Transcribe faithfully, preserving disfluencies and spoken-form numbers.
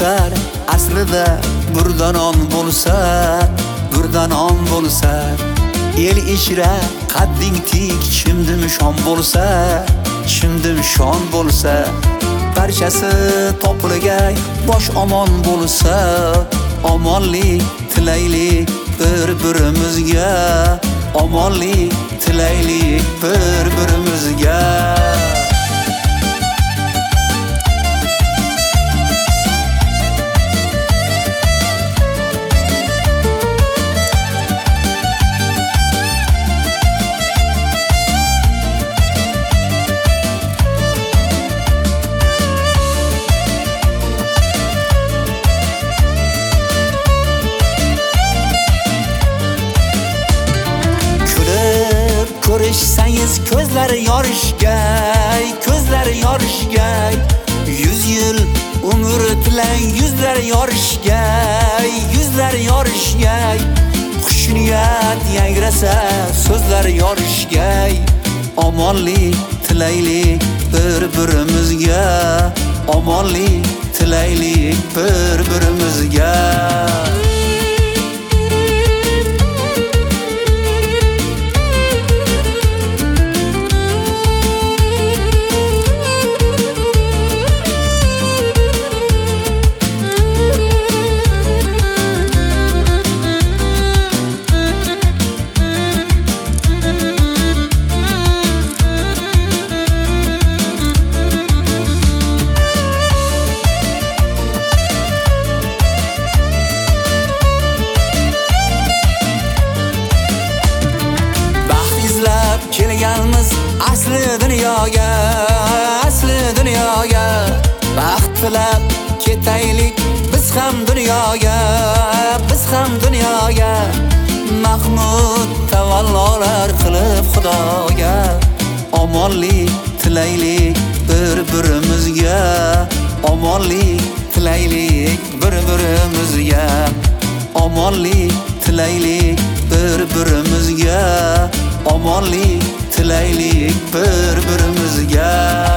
o'sar, aslida burdanon bo'lsa, burdanon bo'lsa, el ichra qadding tik, chimdim shon bo'lsa, chimdim shon bo'lsa, barchasi topilgay, bosh omon bo'lsa, omonlik tilaylik bir-birimizga, omonlik tilaylik bir-birimizga. Ko'rishsangiz ko'zlari yorishgay, ko'zlari yorishgay, yuz yil umr tilang, yuzlari yorishgay, yuzlari yorishgay, xushniyat yangrasa, so'zlari yorishgay, omonlik tilaylik bir-birimizga, omonlik tilaylik bir-birimizga. Kelganmiz asli dunyoga, asli dunyoga, baxt tilab ketaylik biz ham dunyoga, biz ham dunyoga, mahmud tavallolar qilib xudoga, omonlik tilaylik bir-birimizga, omonlik tilaylik bir-birimizga, omonlik tilaylik bir-birimizga, omonlik tilaylik bir-birimizga.